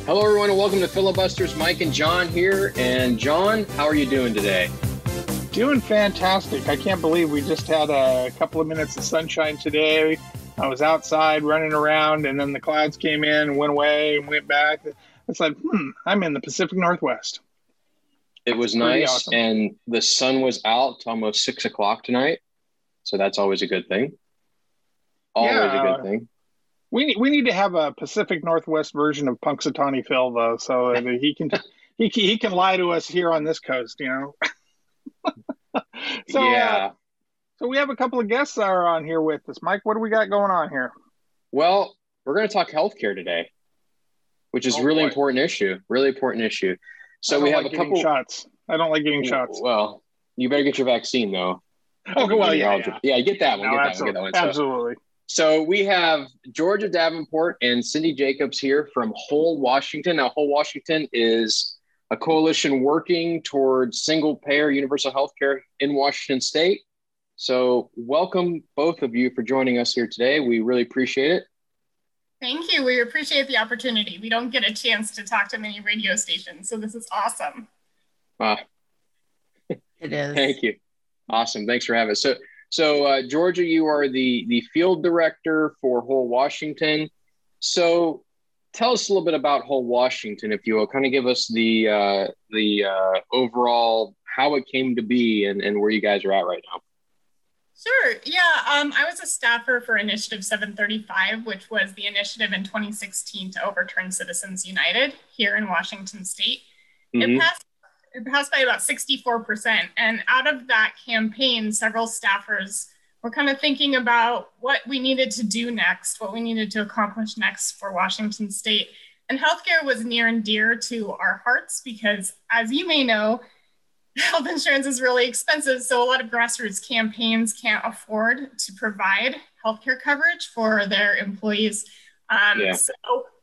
Hello, everyone, and welcome to Filibusters. Mike and John here. And John, how are you doing today? Doing fantastic. I can't believe we just had a couple of minutes of sunshine today. I was outside running around, and then the clouds came in and went away and went back. It's like, I'm in the Pacific Northwest. It was nice, awesome. And the sun was out to almost 6 o'clock tonight, so that's always a good thing. Always a good thing. We need to have a Pacific Northwest version of Punxsutawney Phil, though, so that he can lie to us here on this coast, you know. So we have a couple of guests that are on here with us. Mike, what do we got going on here? Well, we're going to talk healthcare today, which is really important issue. Really important issue. So we have a couple shots. I don't like getting shots. Well, you better get your vaccine though. Okay, well, yeah, get that one. Get that one. Absolutely. So we have Georgia Davenport and Cindy Jacobs here from Whole Washington. Now, Whole Washington is a coalition working towards single-payer universal health care in Washington State. So welcome, both of you, for joining us here today. We really appreciate it. Thank you. We appreciate the opportunity. We don't get a chance to talk to many radio stations, so this is awesome. It is. Thank you. Awesome. Thanks for having us. So Georgia, you are the field director for Whole Washington. So tell us a little bit about Whole Washington, if you will. Kind of give us the overall how it came to be and where you guys are at right now. Sure. Yeah. I was a staffer for Initiative 735, which was the initiative in 2016 to overturn Citizens United here in Washington State. Mm-hmm. It passed by about 64%. And out of that campaign, several staffers were kind of thinking about what we needed to do next, what we needed to accomplish next for Washington State. And healthcare was near and dear to our hearts because, as you may know, health insurance is really expensive. So a lot of grassroots campaigns can't afford to provide healthcare coverage for their employees. So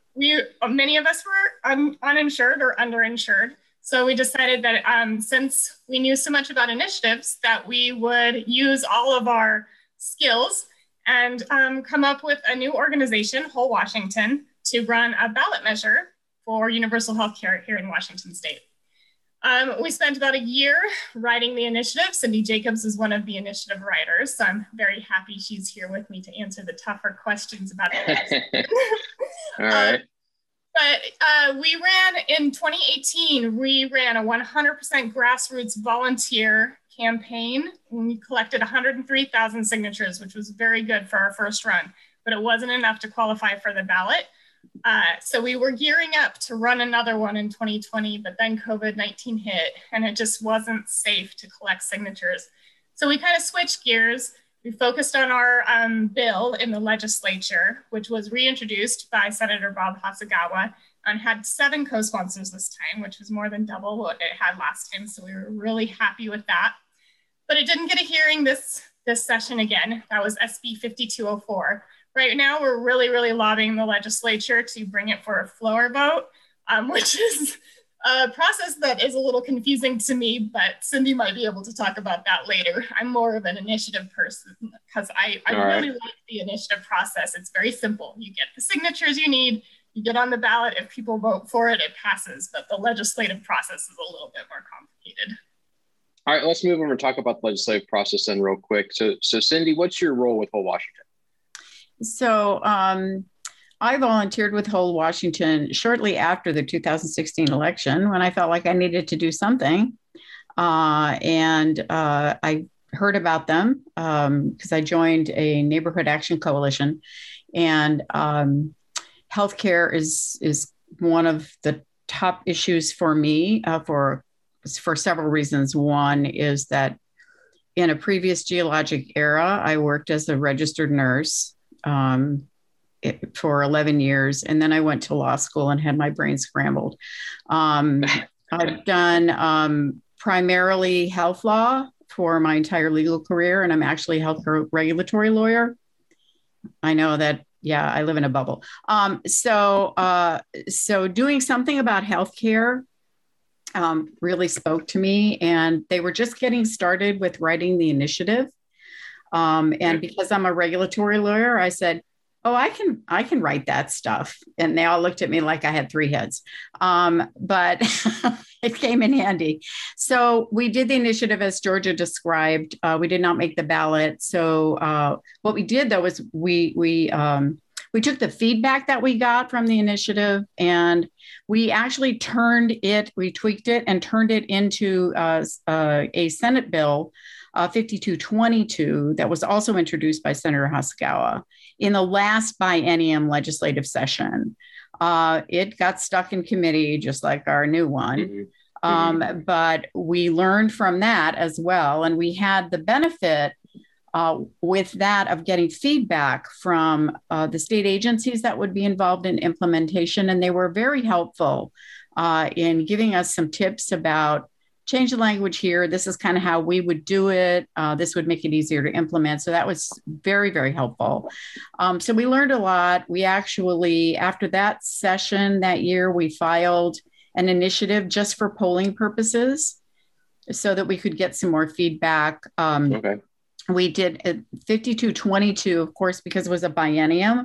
many of us were uninsured or underinsured. So we decided that since we knew so much about initiatives, that we would use all of our skills and come up with a new organization, Whole Washington, to run a ballot measure for universal health care here in Washington State. We spent about a year writing the initiative. Cindy Jacobs is one of the initiative writers, so I'm very happy she's here with me to answer the tougher questions about it. All right. But we ran in 2018, we ran a 100% grassroots volunteer campaign. And we collected 103,000 signatures, which was very good for our first run, but it wasn't enough to qualify for the ballot. So we were gearing up to run another one in 2020, but then COVID-19 hit and it just wasn't safe to collect signatures. So we kind of switched gears. We focused on our bill in the legislature, which was reintroduced by Senator Bob Hasagawa and had 7 co-sponsors this time, which was more than double what it had last time. So we were really happy with that. But it didn't get a hearing this session again. That was SB 5204. Right now, we're really, really lobbying the legislature to bring it for a floor vote, which is a process that is a little confusing to me, but Cindy might be able to talk about that later. I'm more of an initiative person because I really like the initiative process. It's very simple. You get the signatures you need, you get on the ballot. If people vote for it, it passes, but the legislative process is a little bit more complicated. All right, let's move over and talk about the legislative process then real quick. So Cindy, what's your role with Whole Washington? So I volunteered with Whole Washington shortly after the 2016 election when I felt like I needed to do something. And I heard about them because I joined a neighborhood action coalition. And healthcare is one of the top issues for me for several reasons. One is that in a previous geologic era, I worked as a registered nurse for 11 years. And then I went to law school and had my brain scrambled. I've done primarily health law for my entire legal career, and I'm actually a healthcare regulatory lawyer. I know that, yeah, I live in a bubble. So doing something about healthcare really spoke to me, and they were just getting started with writing the initiative. And because I'm a regulatory lawyer, I said, Oh, I can write that stuff. And they all looked at me like I had three heads. But it came in handy. So we did the initiative as Georgia described. We did not make the ballot. So what we did though was we took the feedback that we got from the initiative and we actually we tweaked it and turned it into a Senate bill, 5222, that was also introduced by Senator Hasegawa in the last biennium legislative session. It got stuck in committee, just like our new one. But we learned from that as well. And we had the benefit with that of getting feedback from the state agencies that would be involved in implementation. And they were very helpful in giving us some tips about change the language here. This is kind of how we would do it. This would make it easier to implement. So that was very, very helpful. So we learned a lot. We actually, after that session that year, we filed an initiative just for polling purposes so that we could get some more feedback. Okay. We did 5222, of course, because it was a biennium,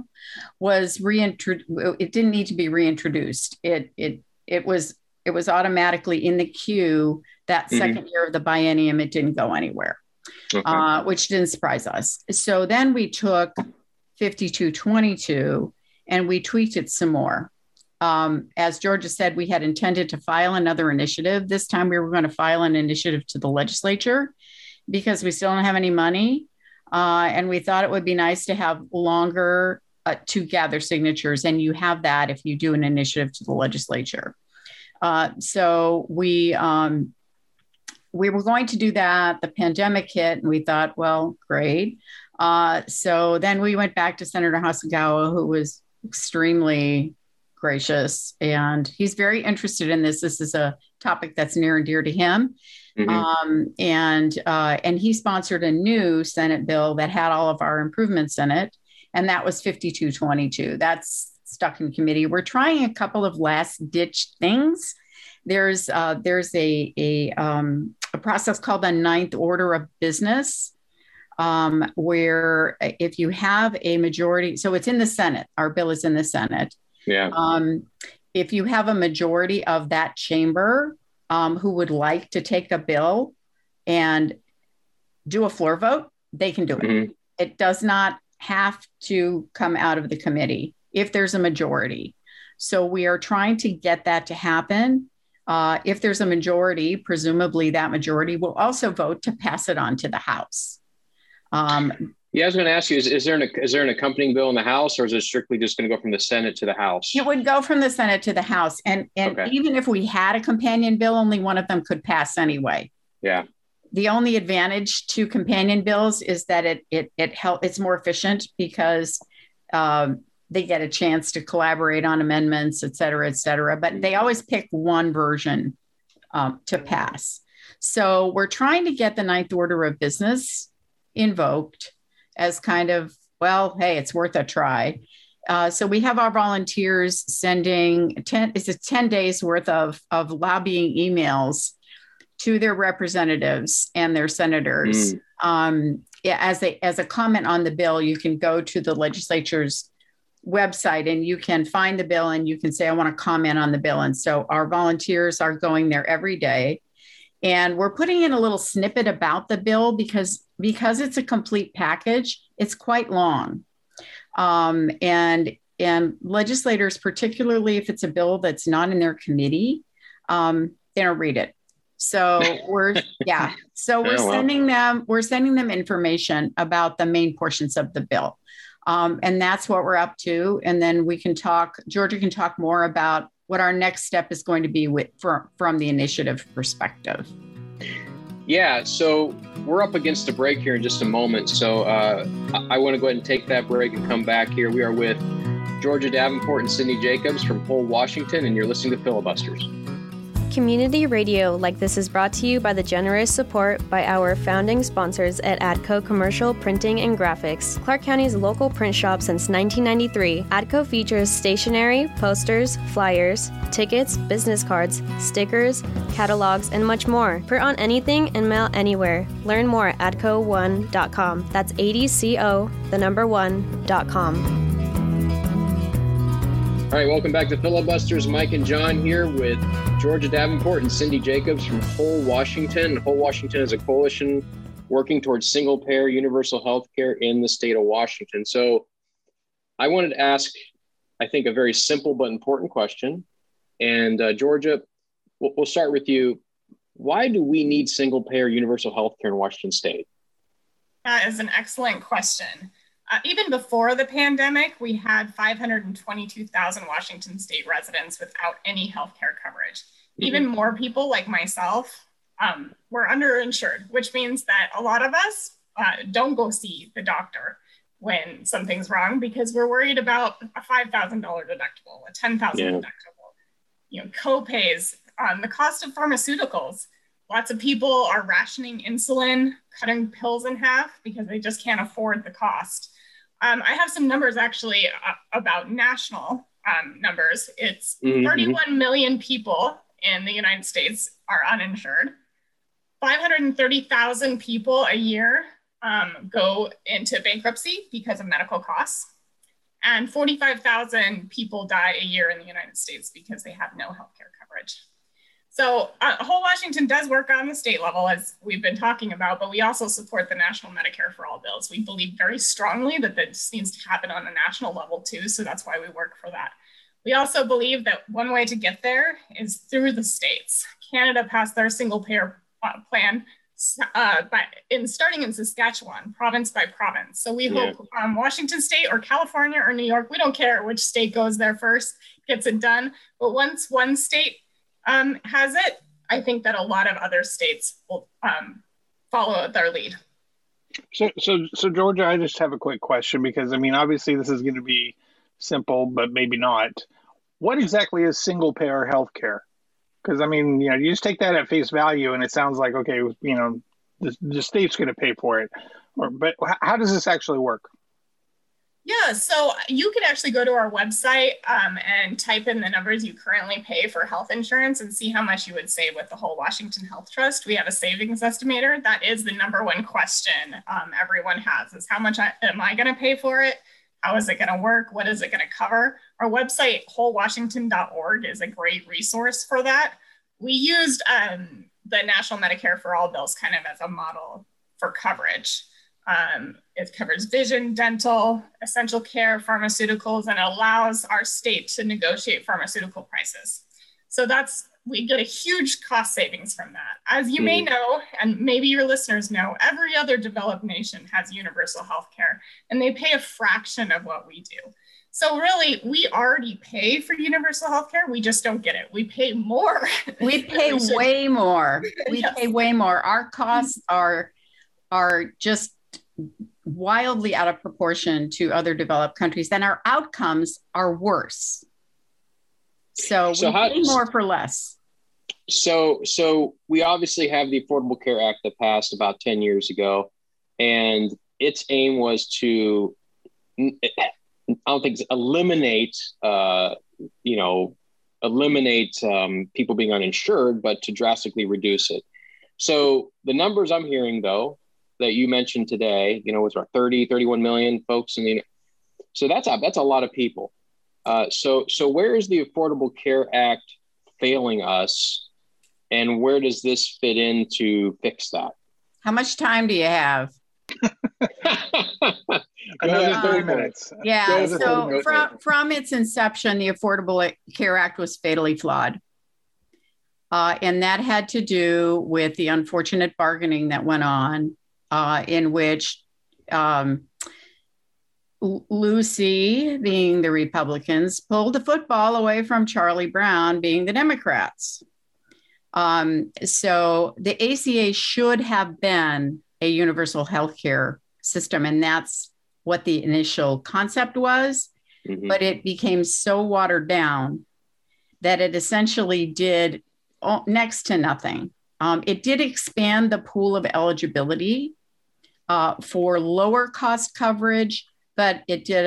it didn't need to be reintroduced. It was automatically in the queue that second year of the biennium. It didn't go anywhere, which didn't surprise us. So then we took 5222 and we tweaked it some more. As Georgia said, we had intended to file another initiative. This time we were going to file an initiative to the legislature because we still don't have any money. And we thought it would be nice to have longer to gather signatures. And you have that if you do an initiative to the legislature. So we were going to do that. The pandemic hit and we thought, well, great. So then we went back to Senator Hasegawa, who was extremely gracious and he's very interested in this. This is a topic that's near and dear to him. And he sponsored a new Senate bill that had all of our improvements in it. And that was 5222. That's stuck in committee. We're trying a couple of last ditch things. There's a process called the Ninth Order of Business, where if you have a majority, so it's in the Senate, our bill is in the Senate. Yeah. If you have a majority of that chamber who would like to take a bill and do a floor vote, they can do it. It does not have to come out of the committee if there's a majority. So we are trying to get that to happen. If there's a majority, presumably that majority will also vote to pass it on to the House. Yeah, I was going to ask you, is there an accompanying bill in the House, or is it strictly just going to go from the Senate to the House? It would go from the Senate to the House. And okay. Even if we had a companion bill, only one of them could pass anyway. Yeah. The only advantage to companion bills is that it's more efficient because they get a chance to collaborate on amendments, et cetera, but they always pick one version to pass. So we're trying to get the Ninth Order of Business invoked as kind of, well, hey, it's worth a try. So we have our volunteers sending 10 days worth of lobbying emails to their representatives and their senators. As a comment on the bill, you can go to the legislature's website and you can find the bill and you can say, I want to comment on the bill. And so our volunteers are going there every day. And we're putting in a little snippet about the bill because it's a complete package. It's quite long. And legislators, particularly if it's a bill that's not in their committee, they don't read it. So we're sending them information about the main portions of the bill. And that's what we're up to. And then Georgia can talk more about what our next step is going to be from the initiative perspective. Yeah, so we're up against a break here in just a moment. So I want to go ahead and take that break and come back here. We are with Georgia Davenport and Cindy Jacobs from Hull, Washington, and you're listening to Filibusters. Community radio like this is brought to you by the generous support by our founding sponsors at ADCO Commercial Printing and Graphics, Clark County's local print shop since 1993. ADCO features stationery, posters, flyers, tickets, business cards, stickers, catalogs, and much more. Print on anything and mail anywhere. Learn more at adco1.com. That's ADCO, the number 1.com. All right, welcome back to Filibusters. Mike and John here with Georgia Davenport and Cindy Jacobs from Whole Washington. Whole Washington is a coalition working towards single-payer universal health care in the state of Washington. So I wanted to ask, I think, a very simple but important question. And Georgia, we'll start with you. Why do we need single-payer universal health care in Washington state? That is an excellent question. Even before the pandemic, we had 522,000 Washington state residents without any healthcare coverage. Mm-hmm. Even more people like myself were underinsured, which means that a lot of us don't go see the doctor when something's wrong because we're worried about a $5,000 deductible, a $10,000 deductible, co-pays, the cost of pharmaceuticals. Lots of people are rationing insulin, cutting pills in half because they just can't afford the cost. I have some numbers actually about national numbers. It's 31 million people in the United States are uninsured. 530,000 people a year go into bankruptcy because of medical costs. And 45,000 people die a year in the United States because they have no healthcare coverage. So Whole Washington does work on the state level, as we've been talking about, but we also support the National Medicare for All bills. We believe very strongly that this needs to happen on a national level too, so that's why we work for that. We also believe that one way to get there is through the states. Canada passed their single payer plan starting in Saskatchewan, province by province. So we hope Washington state or California or New York, we don't care which state goes there first, gets it done. But once one state has it, I think that a lot of other states will follow their lead. So Georgia, I just have a quick question because, I mean, obviously this is going to be simple, but maybe not. What exactly is single payer healthcare? Because, I mean, you just take that at face value and it sounds like, okay, the state's going to pay for it. But how does this actually work? Yeah, so you can actually go to our website and type in the numbers you currently pay for health insurance and see how much you would save with the Whole Washington Health Trust. We have a savings estimator. That is the number one question everyone has is how much am I going to pay for it? How is it going to work? What is it going to cover? Our website, wholewashington.org, is a great resource for that. We used the National Medicare for All bills kind of as a model for coverage. It covers vision, dental, essential care, pharmaceuticals, and allows our state to negotiate pharmaceutical prices. So we get a huge cost savings from that. As you may know, and maybe your listeners know, every other developed nation has universal health care, and they pay a fraction of what we do. So really, we already pay for universal health care. We just don't get it. We pay more. We pay way more. We pay way more. Our costs are just wildly out of proportion to other developed countries, then our outcomes are worse. So we pay more for less. So we obviously have the Affordable Care Act that passed about 10 years ago, and its aim was to, eliminate people being uninsured, but to drastically reduce it. So the numbers I'm hearing, though, that you mentioned today, was our 31 million folks so that's a lot of people. So where is the Affordable Care Act failing us, and where does this fit in to fix that? How much time do you have? Another 30 minutes. Yeah. So from its inception, the Affordable Care Act was fatally flawed. And that had to do with the unfortunate bargaining that went on, in which Lucy, being the Republicans, pulled the football away from Charlie Brown, being the Democrats. So the ACA should have been a universal healthcare system, and that's what the initial concept was. Mm-hmm. But it became so watered down that it essentially did next to nothing. It did expand the pool of eligibility for lower cost coverage, but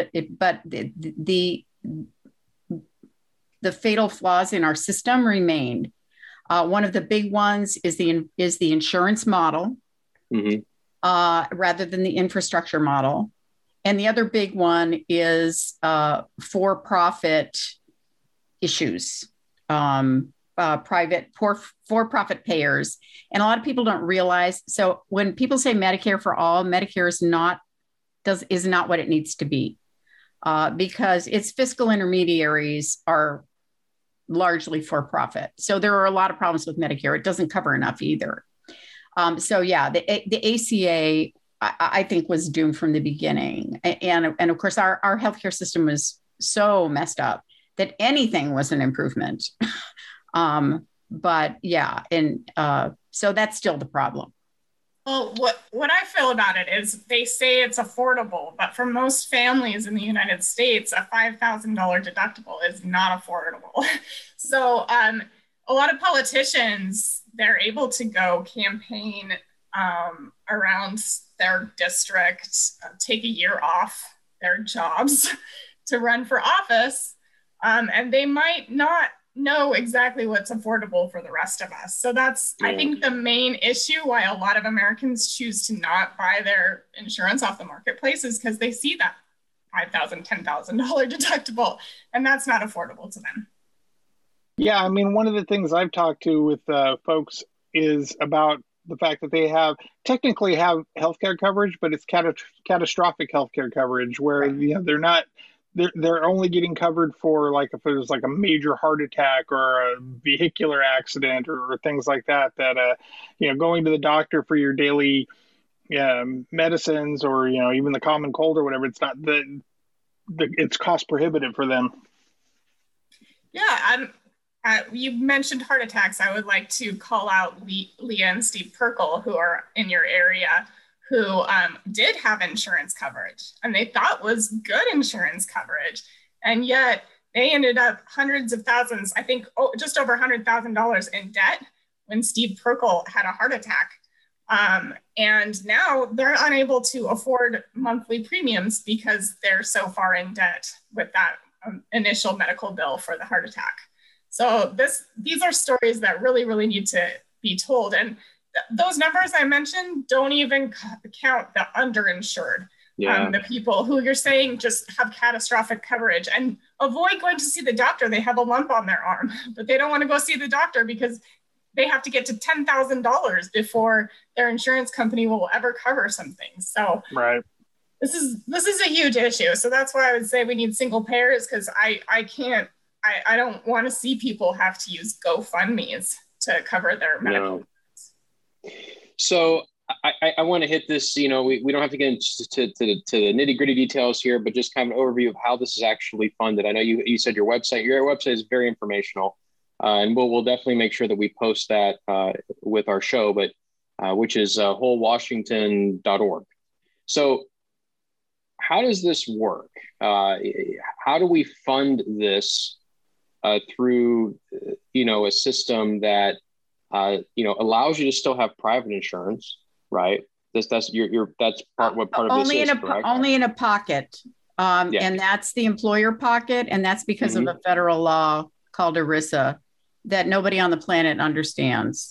the fatal flaws in our system remained. One of the big ones is the insurance model, mm-hmm. Rather than the infrastructure model. And the other big one is for-profit issues, private for-profit payers. And a lot of people don't realize. So when people say Medicare for all, Medicare is not what it needs to be, because its fiscal intermediaries are largely for-profit. So there are a lot of problems with Medicare. It doesn't cover enough either. The ACA, I think, was doomed from the beginning. And of course, our healthcare system was so messed up that anything was an improvement. So that's still the problem. Well, what I feel about it is they say it's affordable, but for most families in the United States, a $5,000 deductible is not affordable. So a lot of politicians, they're able to go campaign around their district, take a year off their jobs to run for office, and they might not know exactly what's affordable for the rest of us. So that's, I think, the main issue why a lot of Americans choose to not buy their insurance off the marketplace is because they see that $5,000, $10,000 deductible, and that's not affordable to them. Yeah, I mean, one of the things I've talked to with folks is about the fact that they technically have healthcare coverage, but it's catastrophic healthcare coverage where they're only getting covered for, like, if there's like a major heart attack or a vehicular accident or things like that, going to the doctor for your daily medicines or, even the common cold or whatever, it's not it's cost prohibitive for them. Yeah. You mentioned heart attacks. I would like to call out Leah and Steve Perkle, who are in your area, who did have insurance coverage and they thought was good insurance coverage. And yet they ended up hundreds of thousands, I think just over $100,000 in debt when Steve Perkle had a heart attack. And now they're unable to afford monthly premiums because they're so far in debt with that initial medical bill for the heart attack. So these are stories that really, really need to be told. And those numbers I mentioned don't even count the underinsured, the people who you're saying just have catastrophic coverage and avoid going to see the doctor. They have a lump on their arm, but they don't want to go see the doctor because they have to get to $10,000 before their insurance company will ever cover something. So right. This is a huge issue. So that's why I would say we need single payers, because I don't want to see people have to use GoFundMes to cover their medical. No. So I want to hit this, we don't have to get into the nitty gritty details here, but just kind of an overview of how this is actually funded. I know you said your website is very informational, and we'll definitely make sure that we post that with our show, but which is wholewashington.org. So how does this work? How do we fund this through, a system that, allows you to still have private insurance, right? That's part of this is, correct? Only in a pocket. And that's the employer pocket. And that's because of a federal law called ERISA that nobody on the planet understands.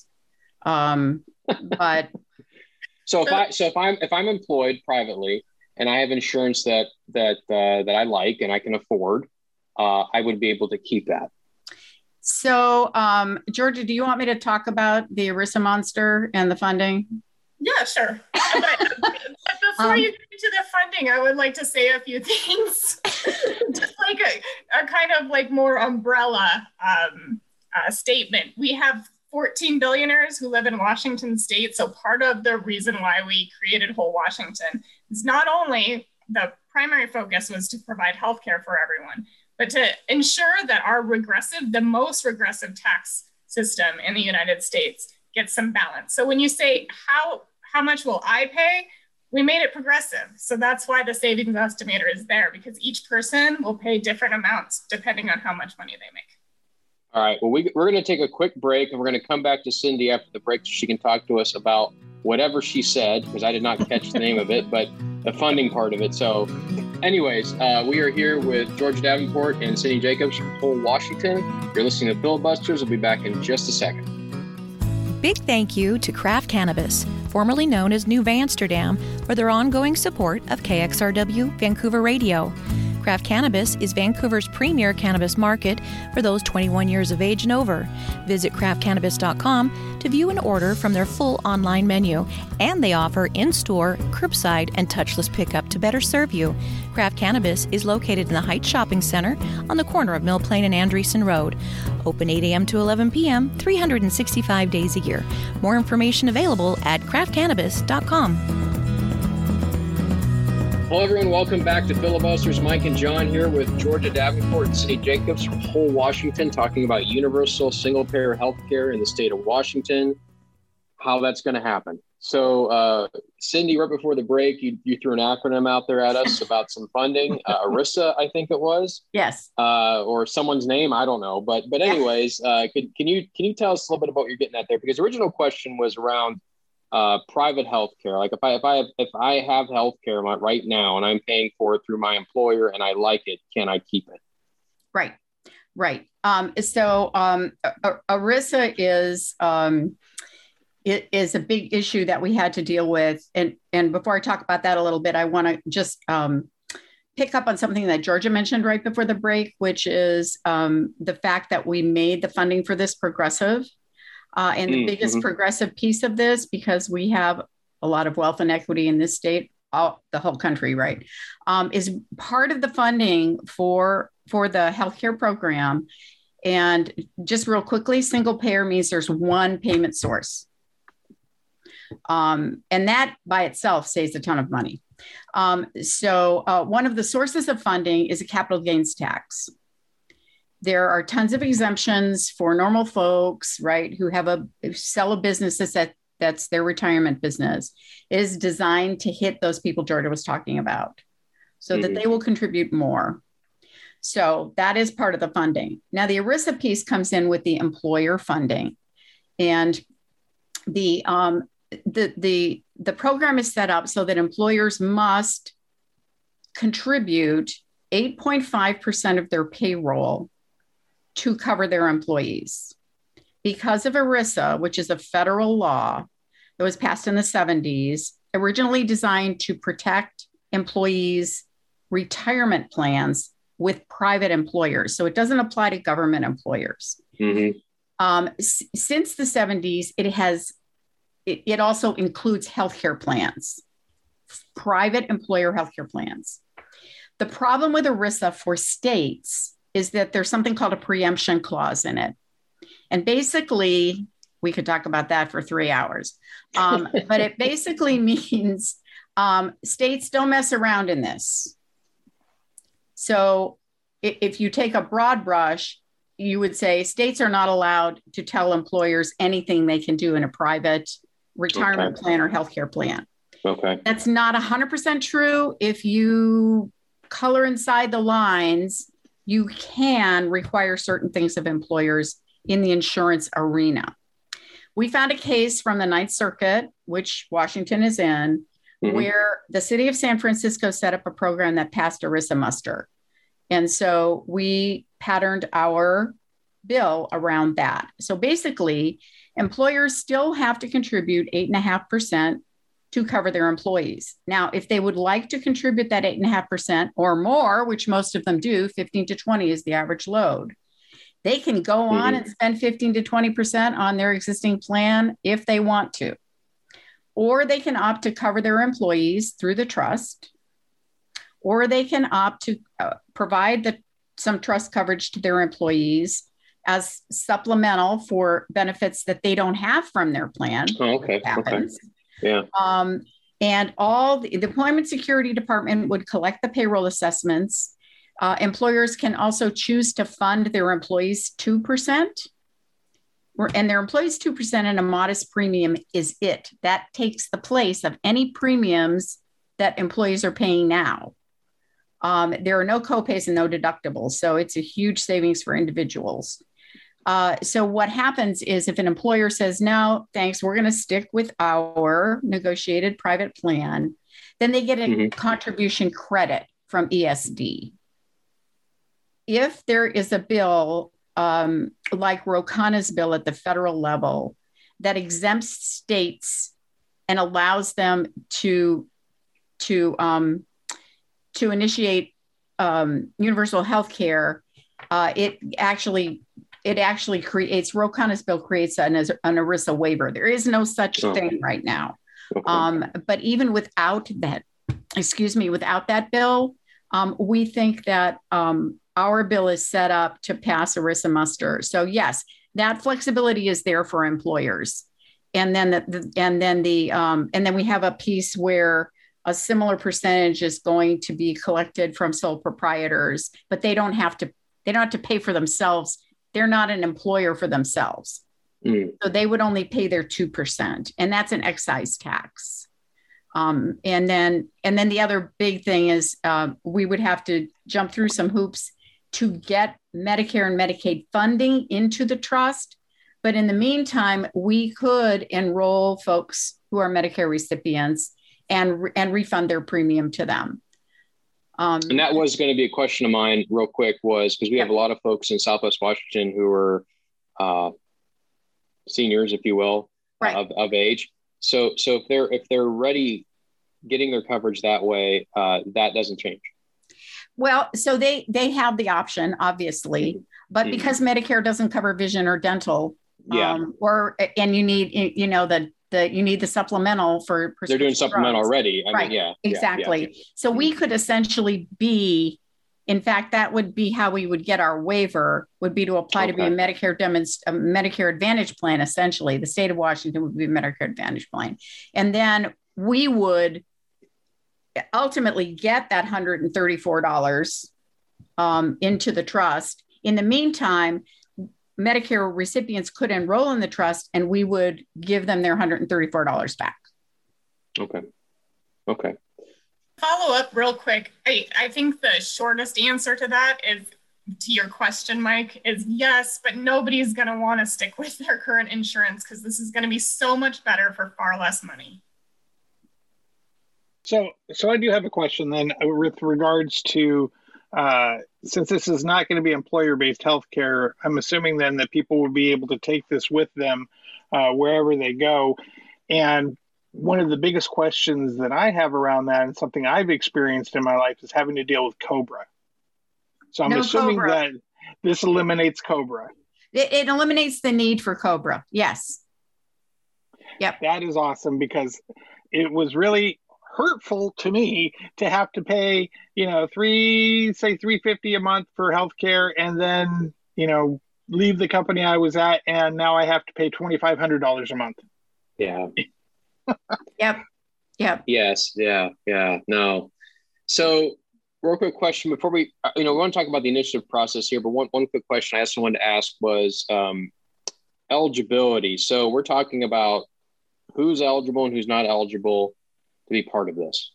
But so if I'm employed privately and I have insurance that I like and I can afford, I would be able to keep that. So, Georgia, do you want me to talk about the ERISA monster and the funding? Yeah, sure. But before you get into the funding, I would like to say a few things. Just like a kind of like more umbrella statement. We have 14 billionaires who live in Washington state. So part of the reason why we created Whole Washington is not only the primary focus was to provide healthcare for everyone, but to ensure that the most regressive tax system in the United States gets some balance. So when you say, how much will I pay? We made it progressive. So that's why the savings estimator is there, because each person will pay different amounts depending on how much money they make. All right. Well, we're going to take a quick break and we're going to come back to Cindy after the break so she can talk to us about whatever she said, because I did not catch the name of it, but the funding part of it. So anyways, we are here with Georgia Davenport and Cindy Jacobs from Whole Washington. You're listening to Filibusters. We'll be back in just a second. Big thank you to Craft Cannabis, formerly known as New Amsterdam, for their ongoing support of KXRW Vancouver Radio. Craft Cannabis is Vancouver's premier cannabis market for those 21 years of age and over. Visit craftcannabis.com to view and order from their full online menu, and they offer in-store, curbside, and touchless pickup to better serve you. Craft Cannabis is located in the Heights Shopping Center on the corner of Mill Plain and Andreessen Road. Open 8 a.m. to 11 p.m., 365 days a year. More information available at craftcannabis.com. Hello, everyone. Welcome back to Filibusters. Mike and John here with Georgia Davenport and Cindy Jacobs from Whole Washington, talking about universal single-payer healthcare in the state of Washington, how that's going to happen. So, Cindy, right before the break, you threw an acronym out there at us about some funding. ERISA, I think it was. Yes. Or someone's name, I don't know. But anyways, can you tell us a little bit about what you're getting at there? Because the original question was around private healthcare. Like if I have healthcare right now and I'm paying for it through my employer and I like it, can I keep it? Right. So ERISA is a big issue that we had to deal with. And before I talk about that a little bit, I want to just pick up on something that Georgia mentioned right before the break, which is the fact that we made the funding for this progressive. And the biggest progressive piece of this, because we have a lot of wealth and equity in this state, the whole country, right, is part of the funding for the healthcare program. And just real quickly, single payer means there's one payment source. And that by itself saves a ton of money. So one of the sources of funding is a capital gains tax. There are tons of exemptions for normal folks, right, who sell a business that's their retirement business. It is designed to hit those people Georgia was talking about so that they will contribute more. So that is part of the funding. Now, the ERISA piece comes in with the employer funding. And the program is set up so that employers must contribute 8.5% of their payroll to cover their employees. Because of ERISA, which is a federal law that was passed in the 70s, originally designed to protect employees' retirement plans with private employers. So it doesn't apply to government employers. Since the 70s, it also includes healthcare plans, private employer healthcare plans. The problem with ERISA for states is that there's something called a preemption clause in it. And basically, we could talk about that for 3 hours. But it basically means states don't mess around in this. So if you take a broad brush, you would say states are not allowed to tell employers anything they can do in a private retirement plan or healthcare plan. Okay. That's not 100% true. If you color inside the lines, you can require certain things of employers in the insurance arena. We found a case from the Ninth Circuit, which Washington is in, where the city of San Francisco set up a program that passed ERISA muster. And so we patterned our bill around that. So basically, employers still have to contribute 8.5% to cover their employees. Now, if they would like to contribute that 8.5% or more, which most of them do, 15 to 20 is the average load, they can go on and spend 15 to 20% on their existing plan if they want to. Or they can opt to cover their employees through the trust, or they can opt to provide some trust coverage to their employees as supplemental for benefits that they don't have from their plan. Happens. Yeah. And the Employment Security Department would collect the payroll assessments. Employers can also choose to fund their employees 2%. And their employees 2% and a modest premium is it. That takes the place of any premiums that employees are paying now. There are no copays and no deductibles. So it's a huge savings for individuals. So what happens is if an employer says, no, thanks, we're going to stick with our negotiated private plan, then they get a contribution credit from ESD. If there is a bill like Ro Khanna's bill at the federal level that exempts states and allows them to initiate universal health care, it actually creates, Roe Conniff's bill creates an ERISA waiver. There is no such thing right now. Okay. But even without that bill, we think that our bill is set up to pass ERISA muster. So yes, that flexibility is there for employers. And then we have a piece where a similar percentage is going to be collected from sole proprietors, but they don't have to pay for themselves. They're not an employer for themselves. So they would only pay their 2%, and that's an excise tax. And then the other big thing is we would have to jump through some hoops to get Medicare and Medicaid funding into the trust. But in the meantime, we could enroll folks who are Medicare recipients and refund their premium to them. And that was going to be a question of mine real quick, was because we have a lot of folks in Southwest Washington who are seniors, if you will, right, of age. So if they're ready getting their coverage that way, that doesn't change. Well, so they have the option, obviously, but because Medicare doesn't cover vision or dental, and you need, you need the supplemental for they're doing supplemental drugs already. I mean, exactly. So we could essentially be, in fact, that would be how we would get our waiver, would be to apply to be a Medicare Advantage plan. Essentially, the state of Washington would be a Medicare Advantage plan, and then we would ultimately get that $134 into the trust. In the meantime, Medicare recipients could enroll in the trust, and we would give them their $134 back. Okay. Follow up real quick. I think the shortest answer to that is, to your question, Mike, is yes, but nobody's going to want to stick with their current insurance because this is going to be so much better for far less money. So I do have a question then with regards to, since this is not going to be employer-based healthcare, I'm assuming then that people will be able to take this with them wherever they go. And one of the biggest questions that I have around that, and something I've experienced in my life, is having to deal with COBRA. So I'm assuming that this eliminates COBRA. It eliminates the need for COBRA. Yes. Yep. That is awesome, because it was really hurtful to me to have to pay, $350 a month for healthcare, and then, leave the company I was at, and now I have to pay $2,500 a month. Yeah. Yep. Yes. Yeah. No. So real quick question before we want to talk about the initiative process here, but one quick question I also wanted to ask was eligibility. So we're talking about who's eligible and who's not eligible to be part of this.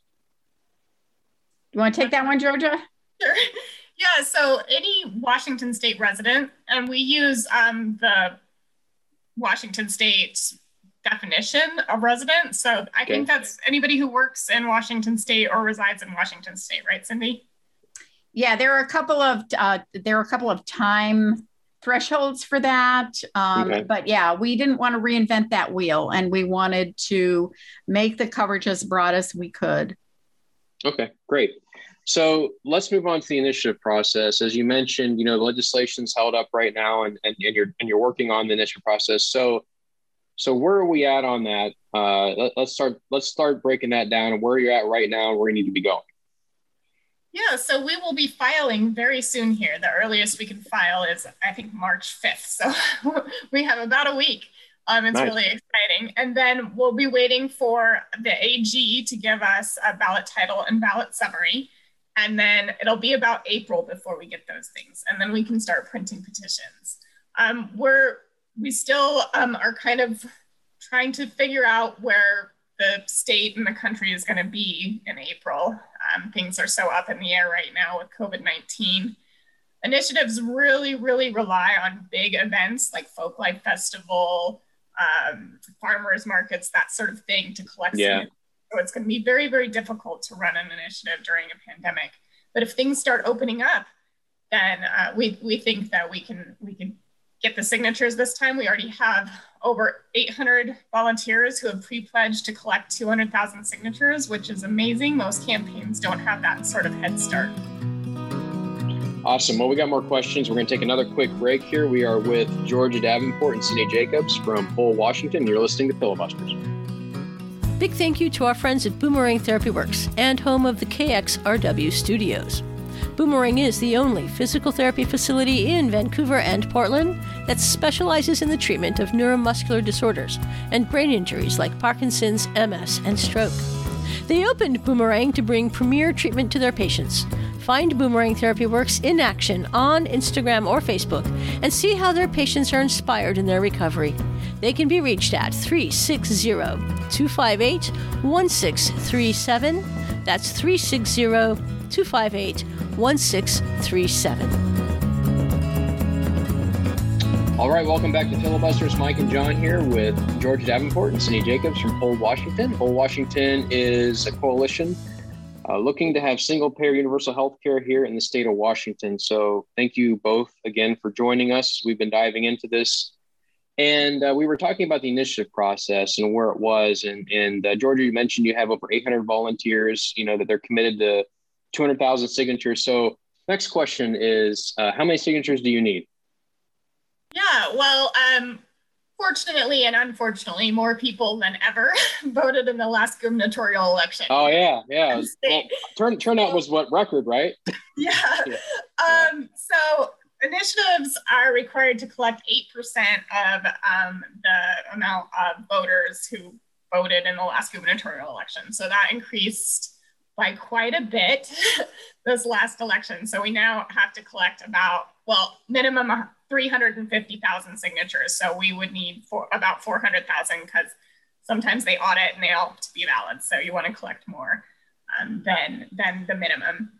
You want to take that one, Georgia? Sure. Yeah, so any Washington State resident, and we use the Washington State definition of resident. So I think that's anybody who works in Washington State or resides in Washington State, right, Cindy? Yeah, there are a couple of time thresholds for that. But yeah, we didn't want to reinvent that wheel, and we wanted to make the coverage as broad as we could. Okay, great. So let's move on to the initiative process. As you mentioned, the legislation's held up right now, and you're working on the initiative process. So where are we at on that? Let's start breaking that down, and where you're at right now and where you need to be going. Yeah, so we will be filing very soon here. The earliest we can file is, I think, March 5th. So we have about a week. It's nice. Really exciting. And then we'll be waiting for the AG to give us a ballot title and ballot summary. And then it'll be about April before we get those things. And then we can start printing petitions. We still are kind of trying to figure out where the state and the country is going to be in April. Things are so up in the air right now with COVID-19. Initiatives really, really rely on big events like Folklife Festival, farmers markets, that sort of thing to collect. Yeah. So it's going to be very, very difficult to run an initiative during a pandemic. But if things start opening up, then we think that we can get the signatures this time. We already have over 800 volunteers who have pre-pledged to collect 200,000 signatures, which is amazing. Most campaigns don't have that sort of head start. Awesome. Well, we got more questions. We're going to take another quick break here. We are with Georgia Davenport and Cindy Jacobs from Hull, Washington. You're listening to Filibusters. Big thank you to our friends at Boomerang Therapy Works and home of the KXRW studios. Boomerang is the only physical therapy facility in Vancouver and Portland that specializes in the treatment of neuromuscular disorders and brain injuries like Parkinson's, MS, and stroke. They opened Boomerang to bring premier treatment to their patients. Find Boomerang Therapy Works in action on Instagram or Facebook and see how their patients are inspired in their recovery. They can be reached at 360-258-1637. That's 360-258-1637. All right, welcome back to Filibusters. Mike and John here with Georgia Davenport and Cindy Jacobs from Hull, Washington. Hull, Washington is a coalition looking to have single-payer universal health care here in the state of Washington. So thank you both again for joining us. We've been diving into this. And we were talking about the initiative process and where it was. And Georgia, you mentioned you have over 800 volunteers, that they're committed to 200,000 signatures. So next question is, how many signatures do you need? Yeah, well, fortunately and unfortunately, more people than ever voted in the last gubernatorial election. Oh, yeah. Well, turnout was what, record, right? Yeah. So initiatives are required to collect 8% of the amount of voters who voted in the last gubernatorial election. So that increased by quite a bit this last election. So we now have to collect minimum 350,000 signatures. So we would need about 400,000 because sometimes they audit and they all have to be valid. So you want to collect more than the minimum.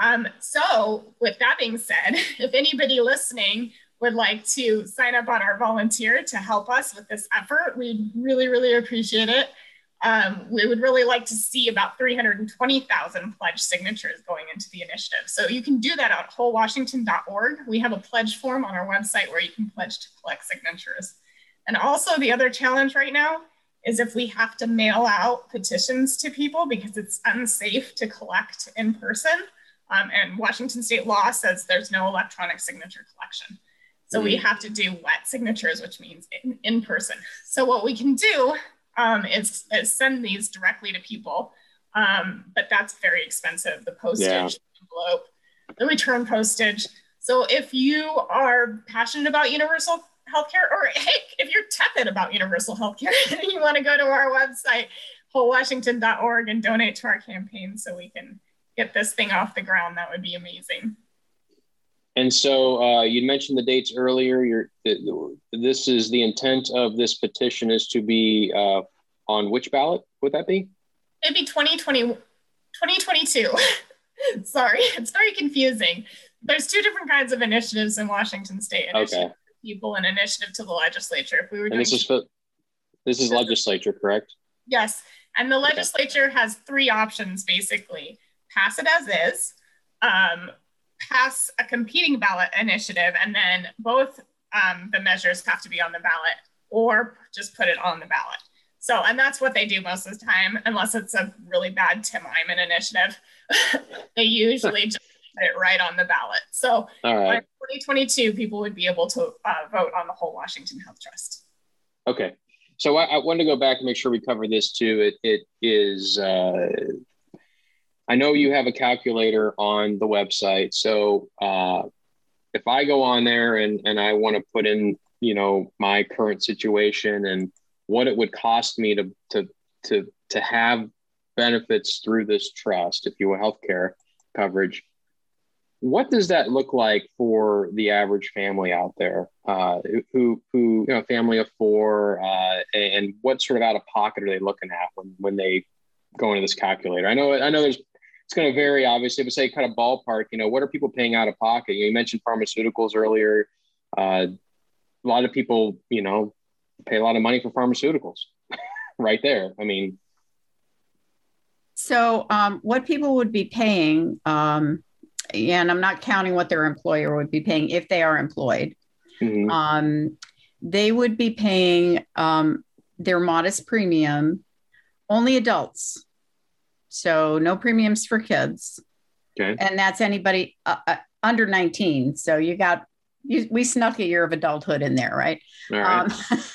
So with that being said, if anybody listening would like to sign up on our volunteer to help us with this effort, we'd really, really appreciate it. We would really like to see about 320,000 pledge signatures going into the initiative. So you can do that at wholewashington.org. We have a pledge form on our website where you can pledge to collect signatures. And also the other challenge right now is if we have to mail out petitions to people because it's unsafe to collect in person. And Washington state law says there's no electronic signature collection. So we have to do wet signatures, which means in person. So what we can do is send these directly to people, but that's very expensive, the postage, the envelope, the return postage. So if you are passionate about universal healthcare, or heck, if you're tepid about universal healthcare, and you want to go to our website, wholewashington.org, and donate to our campaign so we can get this thing off the ground, that would be amazing. And so you mentioned the dates earlier. This is the intent of this petition is to be on which ballot would that be? It'd be 2022. Sorry, it's very confusing. There's two different kinds of initiatives in Washington state. Initiative to people and initiative to the legislature. If we were doing this is legislature, correct? Yes. And the legislature has three options, basically. Pass it as is, pass a competing ballot initiative, and then both the measures have to be on the ballot, or just put it on the ballot. So, and that's what they do most of the time, unless it's a really bad Tim Eyman initiative. They usually just put it right on the ballot. So by 2022, people would be able to vote on the Whole Washington Health Trust. Okay. So I wanted to go back and make sure we cover this too. It is, I know you have a calculator on the website. So if I go on there and I want to put in, my current situation and what it would cost me to have benefits through this trust, if you will, healthcare coverage, what does that look like for the average family out there who family of four, and what sort of out of pocket are they looking at when they go into this calculator? I know it's going to vary, obviously, but say kind of ballpark, what are people paying out of pocket? You mentioned pharmaceuticals earlier. A lot of people, pay a lot of money for pharmaceuticals right there. I mean. So what people would be paying, and I'm not counting what their employer would be paying if they are employed, they would be paying their modest premium, only adults. So no premiums for kids. Okay. And that's anybody under 19. So we snuck a year of adulthood in there, right? All right.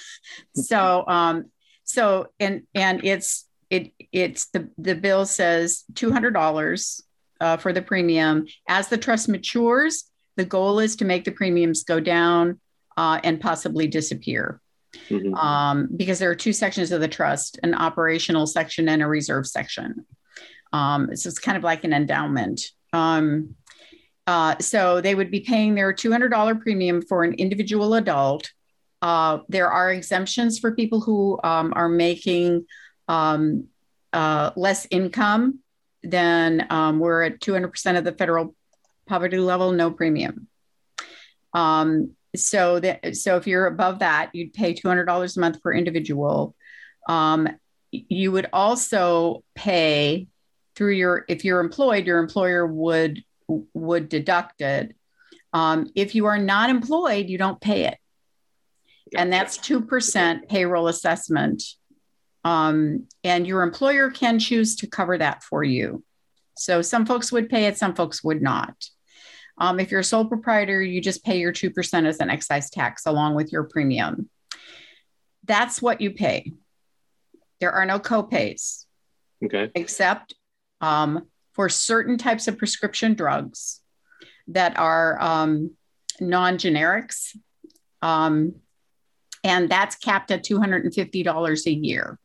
It's the bill says $200 for the premium. As the trust matures, the goal is to make the premiums go down and possibly disappear. Mm-hmm. Because there are two sections of the trust, an operational section and a reserve section. So it's kind of like an endowment. So they would be paying their $200 premium for an individual adult. There are exemptions for people who are making less income than we're at 200% of the federal poverty level, no premium. So if you're above that, you'd pay $200 a month per individual. You would also pay through if you're employed, your employer would deduct it. If you are not employed, you don't pay it. Gotcha. And that's 2% payroll assessment. And your employer can choose to cover that for you. So some folks would pay it, some folks would not. If you're a sole proprietor, you just pay your 2% as an excise tax along with your premium. That's what you pay. There are no copays. Okay. Except for certain types of prescription drugs that are non-generics. And that's capped at $250 a year.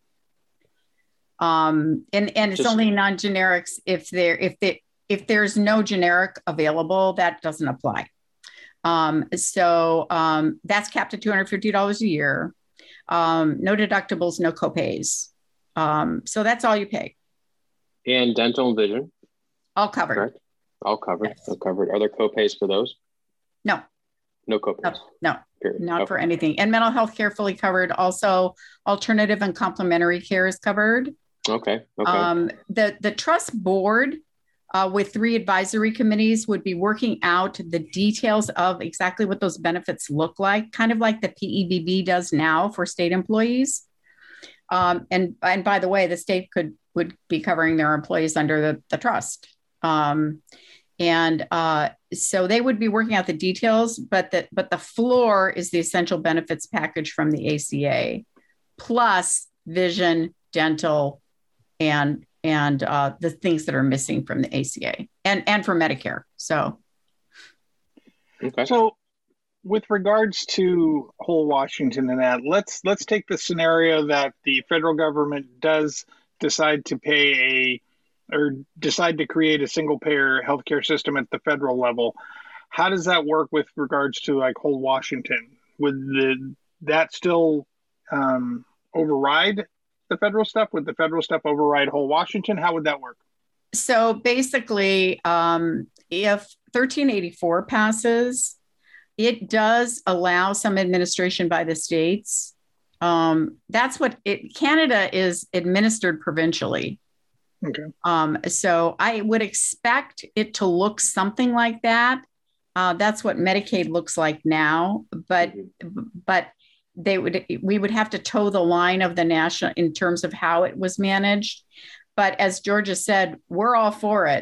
And it's only non-generics if there's no generic available, that doesn't apply. So that's capped at $250 a year. No deductibles, no copays. So that's all you pay. And dental and vision? All covered. Correct? All covered. Yes. All covered. Are there copays for those? No. No copays? No. Period. Not for anything. And mental health care fully covered. Also, alternative and complementary care is covered. Okay. The trust board with 3 advisory committees would be working out the details of exactly what those benefits look like, kind of like the PEBB does now for state employees. And by the way, the state would be covering their employees under the trust. So they would be working out the details, but the floor is the essential benefits package from the ACA, plus vision, dental, and the things that are missing from the ACA and for Medicare. So, okay. So with regards to whole Washington and that, let's take the scenario that the federal government does decide to decide to create a single payer healthcare system at the federal level. How does that work with regards to like whole Washington? Would that still override the federal stuff? Would the federal stuff override whole Washington? How would that work? So basically, if 1384 passes, it does allow some administration by the states. That's what Canada is administered provincially. Okay. So I would expect it to look something like that. That's what Medicaid looks like now, but we would have to toe the line of the national in terms of how it was managed. But as Georgia said, we're all for it.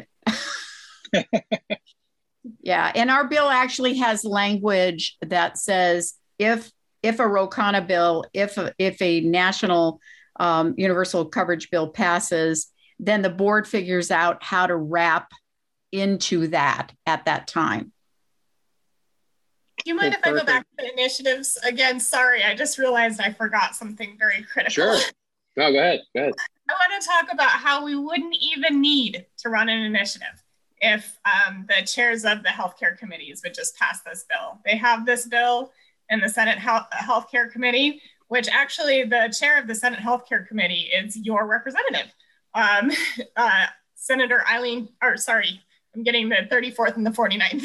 Yeah. And our bill actually has language that says if a ROCANA bill, if a national universal coverage bill passes, then the board figures out how to wrap into that at that time. Do you mind if I go back to the initiatives again? Sorry, I just realized I forgot something very critical. Sure. No, go ahead. I want to talk about how we wouldn't even need to run an initiative if the chairs of the healthcare committees would just pass this bill. They have this bill in the Senate Healthcare Committee, which actually the chair of the Senate Healthcare Committee is your representative. Senator Eileen, I'm getting the 34th and the 49th.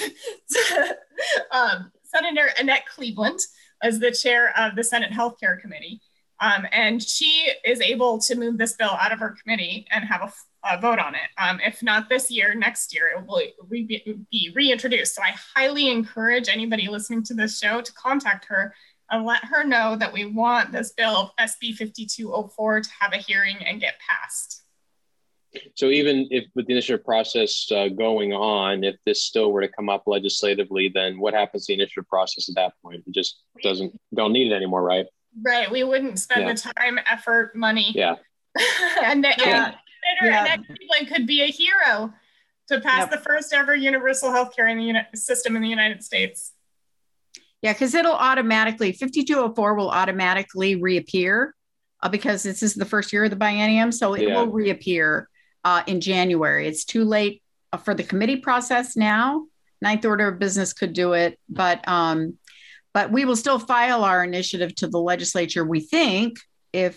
Senator Annette Cleveland is the chair of the Senate Healthcare Committee. And she is able to move this bill out of her committee and have a vote on it. If not this year, next year, it will be reintroduced. So I highly encourage anybody listening to this show to contact her and let her know that we want this bill, SB 5204, to have a hearing and get passed. So even if with the initiative process going on, if this still were to come up legislatively, then what happens to the initiative process at that point? It just don't need it anymore, right? Right. We wouldn't spend the time, effort, money. Yeah. And Senator Annette Cleveland could be a hero to pass the first ever universal healthcare in the system in the United States. Yeah, because it'll automatically, 5204 will automatically reappear because this is the first year of the biennium. So it will reappear in January. It's too late for the committee process now. Ninth Order of Business could do it, but we will still file our initiative to the legislature. We think if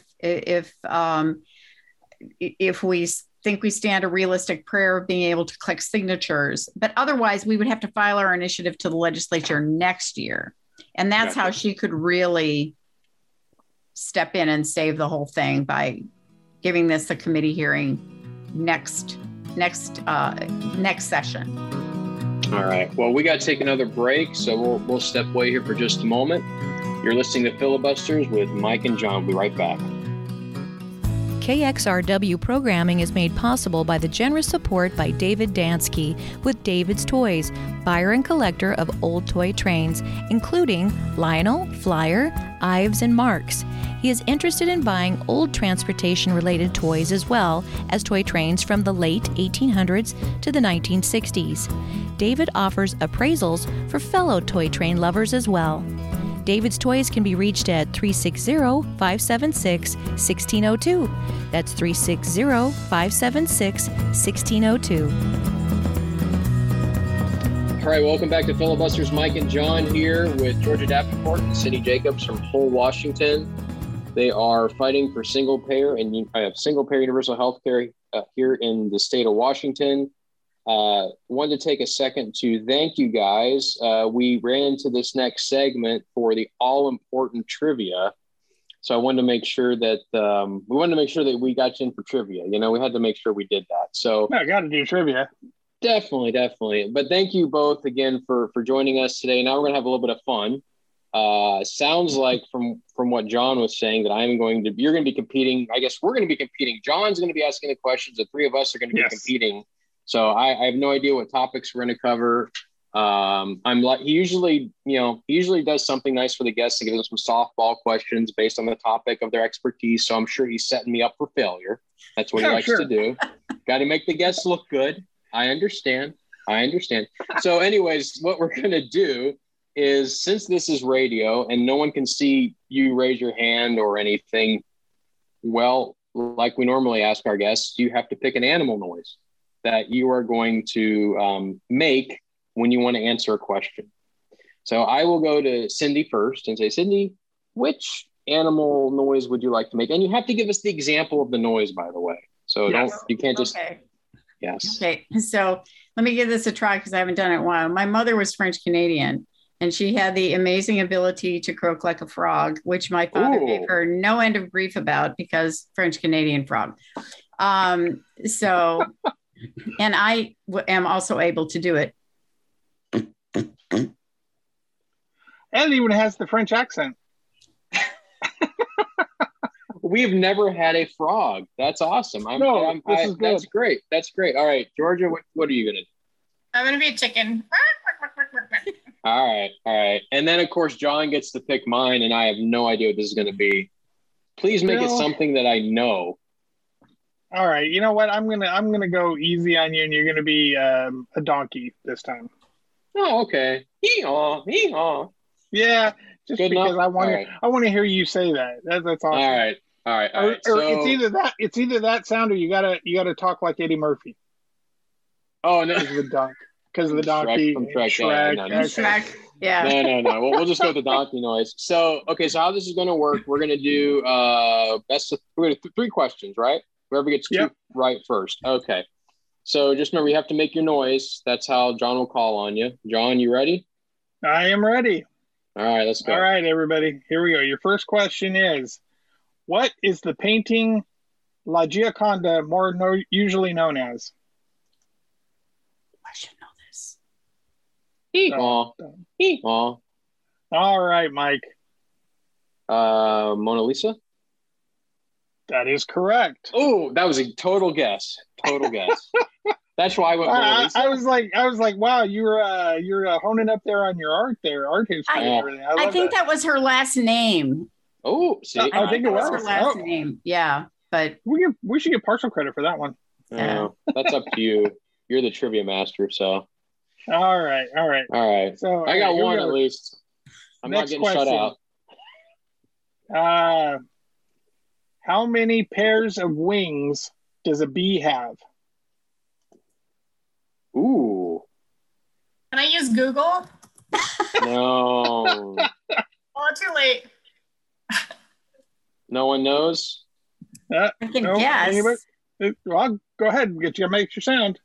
we think we stand a realistic prayer of being able to collect signatures, but otherwise we would have to file our initiative to the legislature next year. And that's how she could really step in and save the whole thing by giving this a committee hearing next session. All right. Well, we got to take another break, so we'll step away here for just a moment. You're listening to Filibusters with Mike and John. We'll be right back. KXRW programming is made possible by the generous support by David Dansky with David's Toys, buyer and collector of old toy trains, including Lionel, Flyer, Ives, and Marks. He is interested in buying old transportation-related toys as well as toy trains from the late 1800s to the 1960s. David offers appraisals for fellow toy train lovers as well. David's Toys can be reached at 360-576-1602. That's 360-576-1602. All right, welcome back to Filibusters. Mike and John here with Georgia Davenport and Cindy Jacobs from Hull, Washington. They are fighting for single-payer universal health care here in the state of Washington. Wanted to take a second to thank you guys. We ran into this next segment for the all-important trivia. So I wanted to make sure that we got you in for trivia. You know, we had to make sure we did that. So I got to do trivia. Definitely. But thank you both again for joining us today. Now we're going to have a little bit of fun. Sounds like from what John was saying that you're going to be competing. I guess we're going to be competing. John's going to be asking the questions. The three of us are going to be competing. So I have no idea what topics we're going to cover. He usually does something nice for the guests and gives them some softball questions based on the topic of their expertise. So I'm sure he's setting me up for failure. That's what he likes to do. Got to make the guests look good. I understand. So anyways, what we're going to do is, since this is radio and no one can see you raise your hand or anything, well, like we normally ask our guests, you have to pick an animal noise that you are going to make when you want to answer a question. So I will go to Cindy first and say, Cindy, which animal noise would you like to make? And you have to give us the example of the noise, by the way. So you can't just... Okay. Yes. Okay. So let me give this a try because I haven't done it in a while. My mother was French Canadian and she had the amazing ability to croak like a frog, which my father gave her no end of grief about because French Canadian frog. And I am also able to do it. And it even has the French accent. We've never had a frog. That's awesome. This is good. That's great. All right, Georgia, what are you going to do? I'm going to be a chicken. All right. And then, of course, John gets to pick mine, and I have no idea what this is going to be. Please make it something that I know. All right. You know what? I'm gonna go easy on you, and you're gonna be a donkey this time. Oh, okay. Hee-haw. Yeah, just good because enough? I want to hear you say that. That's awesome. All right. Or So, it's either that sound, or you gotta talk like Eddie Murphy. Oh no, because of the donkey. From Shrek. Shrek. Yeah. No. We'll just go with the donkey noise. So how this is going to work? We're going to do three questions, right? Whoever gets two right first. Okay. So just remember, you have to make your noise. That's how John will call on you. John, you ready? I am ready. All right, let's go. All right, everybody. Here we go. Your first question is, what is the painting La Gioconda usually known as? I should know this. Hee-haw. All right, Mike. Mona Lisa? That is correct. Oh, that was a total guess. Total guess. That's why I went Mona Lisa. I was like, wow, you're honing up there on your art history and everything. I think that was her last name. Oh, see, I think it was her last name. Yeah, but we should get partial credit for that one. Yeah, that's up to you. You're the trivia master, so. All right. So I got one at least. I'm not getting shut out. How many pairs of wings does a bee have? Ooh. Can I use Google? No. Oh, too late. No one knows? I can guess. Anybody? Well, go ahead. You gotta make your sound.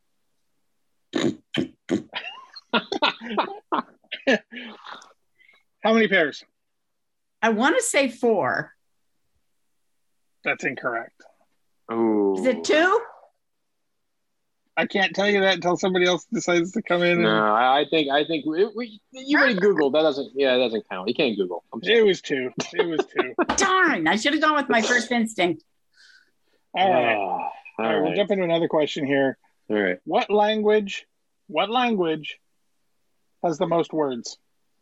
How many pairs? I want to say 4. That's incorrect. Ooh. Is it 2? I can't tell you that until somebody else decides to come in. No, I think you already Googled. That doesn't count. You can't Google. It was 2. Darn! I should have gone with my first instinct. All right. We'll jump into another question here. All right. What language has the most words?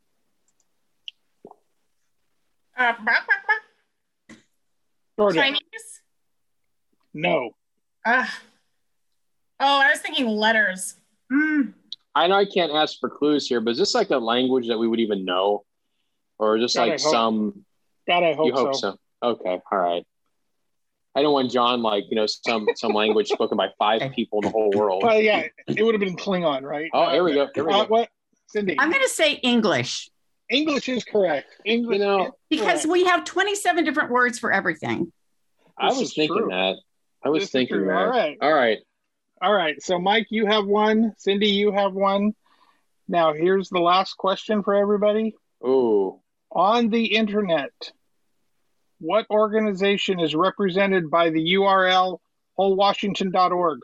Georgia. Chinese? No. I was thinking letters. I know I can't ask for clues here, but is this like a language that we would even know? Or just God, like some... God, I hope you hope so. Okay, all right. I don't want John some language spoken by 5 people in the whole world. Well, yeah, it would have been Klingon, right? Oh, here we go. What, Cindy? I'm going to say English. English is correct. English, because we have 27 different words for everything. I was thinking that. All right. So, Mike, you have one. Cindy, you have one. Now, here's the last question for everybody. Ooh. On the internet, what organization is represented by the URL wholewashington.org?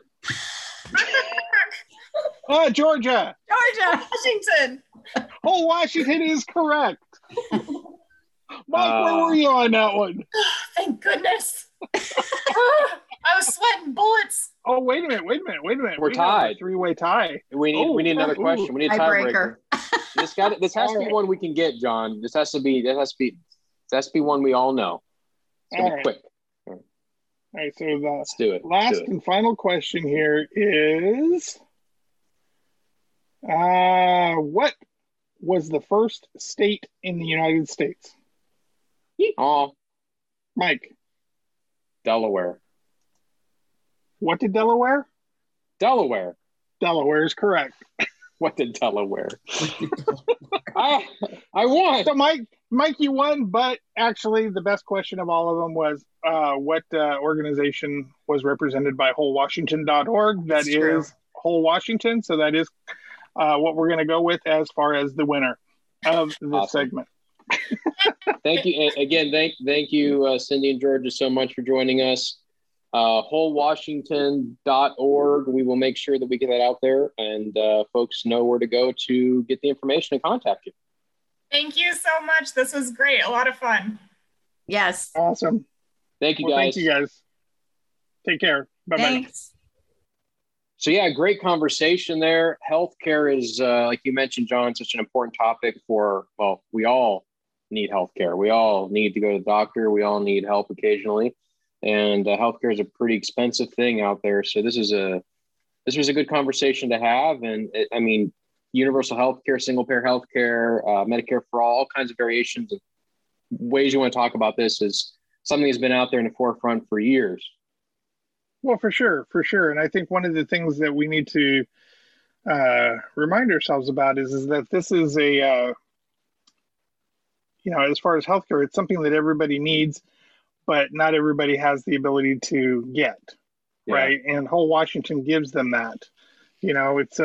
Georgia. Washington. Whole Washington is correct. Mike, where were you on that one? Thank goodness. I was sweating bullets. Oh, wait a minute. We're tied. 3-way tie. We need another question. We need a tiebreaker. This has to be one we can get, John. This has to be one we all know. It's gonna be quick. All right, so let's do it. Last and final question here is what was the first state in the United States? Oh, Mike. Delaware. What did Delaware? Delaware. Delaware is correct. What did Delaware? I won. So Mike, you won, but actually the best question of all of them was what organization was represented by wholewashington.org. That is Whole Washington. So that is what we're going to go with as far as the winner of this segment. Thank you. Again, thank you, Cindy and Georgia, so much for joining us. wholewashington.org. We will make sure that we get that out there and folks know where to go to get the information and contact you. Thank you so much. This was great. A lot of fun. Yes. Awesome. Thank you, guys. Thank you, guys. Take care. Bye-bye. Thanks. So, yeah, great conversation there. Healthcare is, like you mentioned, John, such an important topic we all need healthcare. We all need to go to the doctor. We all need help occasionally. And healthcare is a pretty expensive thing out there. So this was a good conversation to have. And universal healthcare, single payer healthcare, Medicare for all kinds of variations and ways you want to talk about this is something that's been out there in the forefront for years. Well, for sure. And I think one of the things that we need to remind ourselves about is that this is as far as healthcare, it's something that everybody needs, but not everybody has the ability to get, right? And Whole Washington gives them that. It's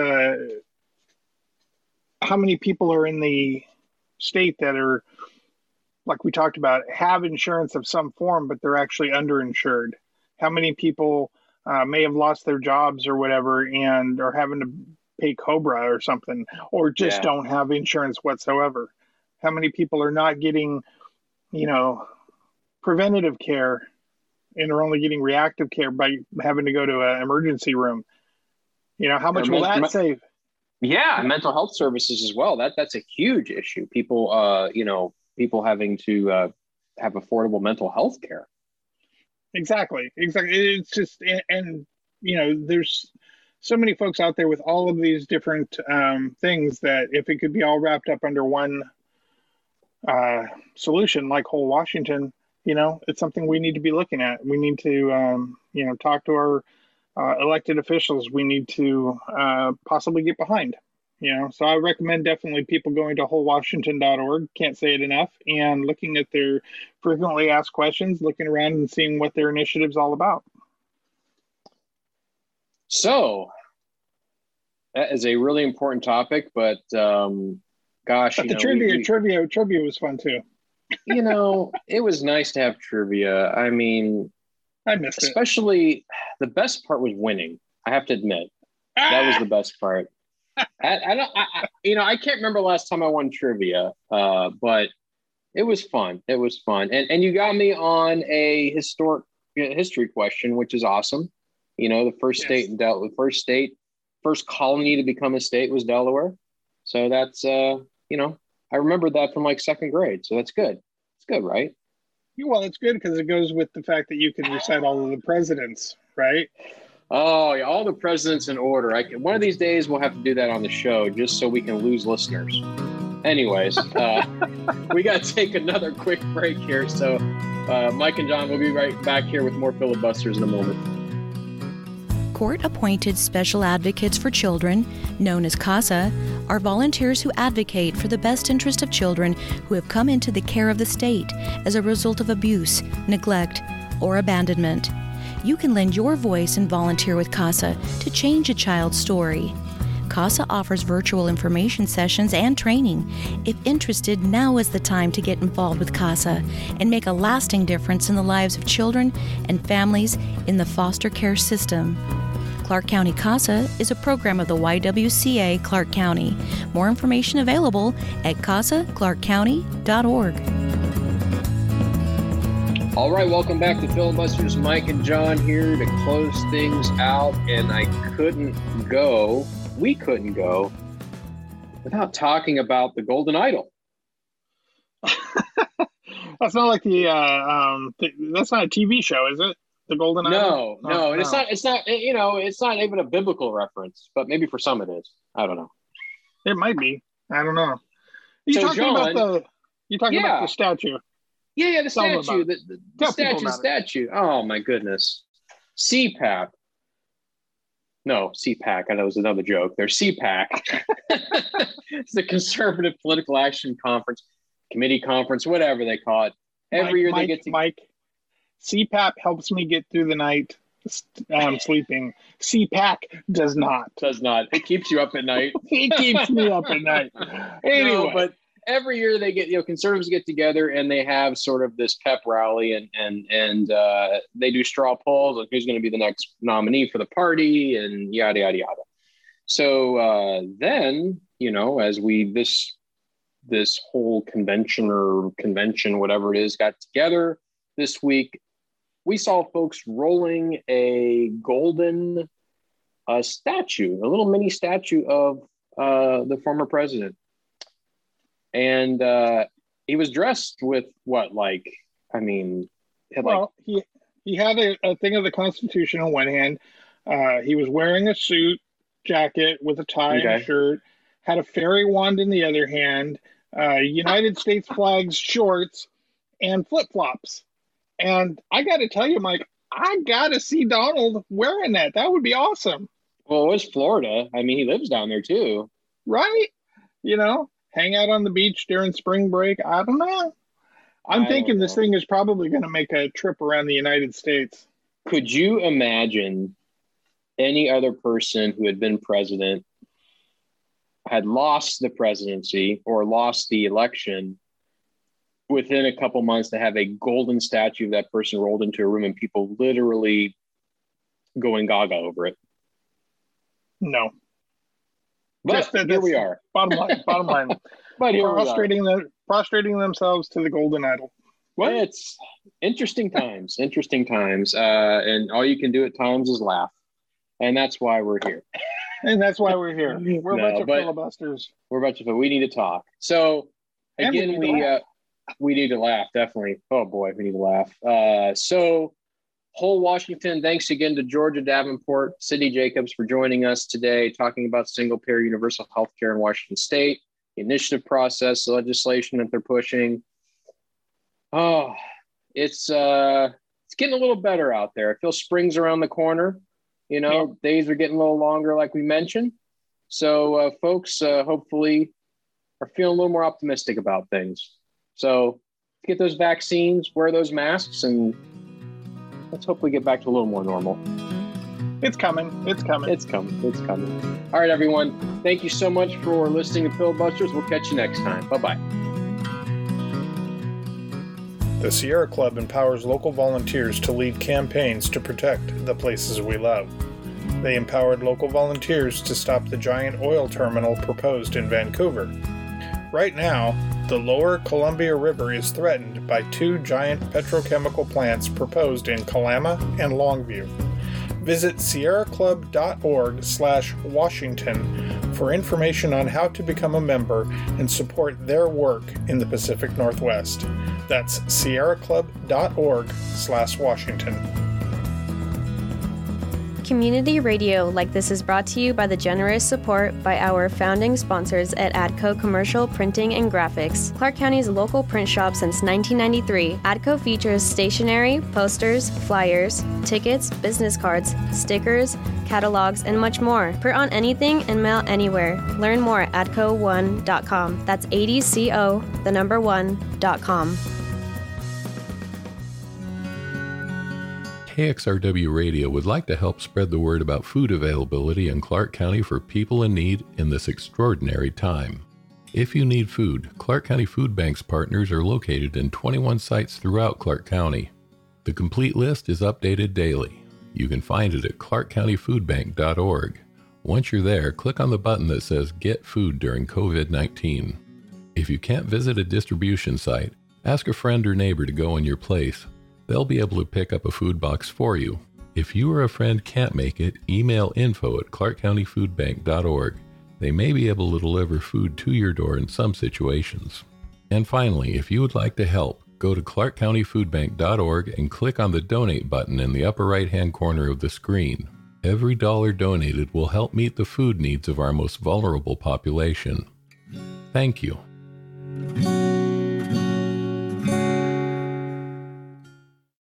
how many people are in the state that are, like we talked about, have insurance of some form, but they're actually underinsured? How many people may have lost their jobs or whatever and are having to pay COBRA or something, or just don't have insurance whatsoever? How many people are not getting, preventative care and are only getting reactive care by having to go to an emergency room. How much will that save? Yeah, mental health services as well. That's a huge issue. People, people having to have affordable mental health care. Exactly. It's just, and there's so many folks out there with all of these different things that if it could be all wrapped up under one solution, like Whole Washington, it's something we need to be looking at. We need to, talk to our elected officials. We need to possibly get behind. So I recommend definitely people going to wholewashington.org, can't say it enough, and looking at their frequently asked questions, looking around and seeing what their initiative's all about. So that is a really important topic, but gosh, but the trivia was fun too. It was nice to have trivia. I mean, I missed especially the best part was winning. I have to admit, that was the best part. I can't remember last time I won trivia, but it was fun. It was fun, and you got me on a history question, which is awesome. The first state first colony to become a state was Delaware, so that's I remember that from like second grade, so that's good. It's good, right? Well, it's good because it goes with the fact that you can recite all of the presidents, right? Oh, yeah, all the presidents in order. One of these days we'll have to do that on the show just so we can lose listeners. Anyways, we got to take another quick break here. So Mike and John will be right back here with more filibusters in a moment. Court-appointed special advocates for children, known as CASA, are volunteers who advocate for the best interest of children who have come into the care of the state as a result of abuse, neglect, or abandonment. You can lend your voice and volunteer with CASA to change a child's story. CASA offers virtual information sessions and training. If interested, now is the time to get involved with CASA and make a lasting difference in the lives of children and families in the foster care system. Clark County CASA is a program of the YWCA Clark County. More information available at casaclarkcounty.org. All right, welcome back to Filibusters. Mike and John here to close things out, and we couldn't go without talking about the Golden Idol. That's not like that's not a TV show, is it? The Golden Idol? No. It's not, it's not even a biblical reference, but maybe for some it is. I don't know. It might be. I don't know. You're talking about the statue. Yeah, the statue. The statue. Oh my goodness. CPAC. No, CPAC. I know it was another joke. There's CPAC. It's the Conservative Political Action Conference, Committee Conference, whatever they call it. Every year they get to... Mike, CPAP helps me get through the night sleeping. CPAC does not. Does not. It keeps you up at night. It keeps me up at night. Anyway. No, but every year they get, conservatives get together and they have sort of this pep rally and they do straw polls on who's going to be the next nominee for the party and yada, yada, yada. So then, as this whole convention, whatever it is, got together this week, we saw folks rolling a golden statue, a little mini statue of the former president. And he was dressed with what, he had a thing of the Constitution on one hand. He was wearing a suit jacket with a tie and shirt, had a fairy wand in the other hand, United States flags shorts, and flip-flops. And I got to tell you, Mike, I got to see Donald wearing that. That would be awesome. Well, it was Florida. I mean, he lives down there too. Right? Hang out on the beach during spring break. I don't know. I'm thinking this thing is probably going to make a trip around the United States. Could you imagine any other person who had been president, had lost the presidency or lost the election, within a couple months to have a golden statue of that person rolled into a room and people literally going gaga over it? No. But here we are. Bottom line. But here prostrating themselves to the Golden Idol. What? It's interesting times, and all you can do at times is laugh, and that's why we're here. And that's why we're here. We're a bunch of filibusters. We're a bunch of, we need to talk. So again, we need to laugh, definitely. Oh boy, we need to laugh. So Whole Washington, thanks again to Georgia Davenport, Cindy Jacobs for joining us today, talking about single-payer universal health care in Washington State, the initiative process, the legislation that they're pushing. Oh, it's getting a little better out there. I feel spring's around the corner. Days are getting a little longer, like we mentioned. So folks hopefully are feeling a little more optimistic about things. So get those vaccines, wear those masks, and let's hopefully get back to a little more normal. It's coming. All right, everyone. Thank you so much for listening to Filibusters. We'll catch you next time. Bye-bye. The Sierra Club empowers local volunteers to lead campaigns to protect the places we love. They empowered local volunteers to stop the giant oil terminal proposed in Vancouver. Right now, the lower Columbia River is threatened by 2 giant petrochemical plants proposed in Kalama and Longview. Visit sierraclub.org/Washington for information on how to become a member and support their work in the Pacific Northwest. That's sierraclub.org/Washington. Community radio like this is brought to you by the generous support by our founding sponsors at ADCO Commercial Printing and Graphics, Clark County's local print shop since 1993. ADCO features stationery, posters, flyers, tickets, business cards, stickers, catalogs, and much more. Print on anything and mail anywhere. Learn more at adco1.com. That's ADCO1.com. KXRW Radio would like to help spread the word about food availability in Clark County for people in need in this extraordinary time. If you need food, Clark County Food Bank's partners are located in 21 sites throughout Clark County. The complete list is updated daily. You can find it at clarkcountyfoodbank.org. Once you're there, click on the button that says Get Food during COVID-19. If you can't visit a distribution site, ask a friend or neighbor to go in your place. They'll be able to pick up a food box for you. If you or a friend can't make it, email info@clarkcountyfoodbank.org. They may be able to deliver food to your door in some situations. And finally, if you would like to help, go to clarkcountyfoodbank.org and click on the Donate button in the upper right-hand corner of the screen. Every dollar donated will help meet the food needs of our most vulnerable population. Thank you.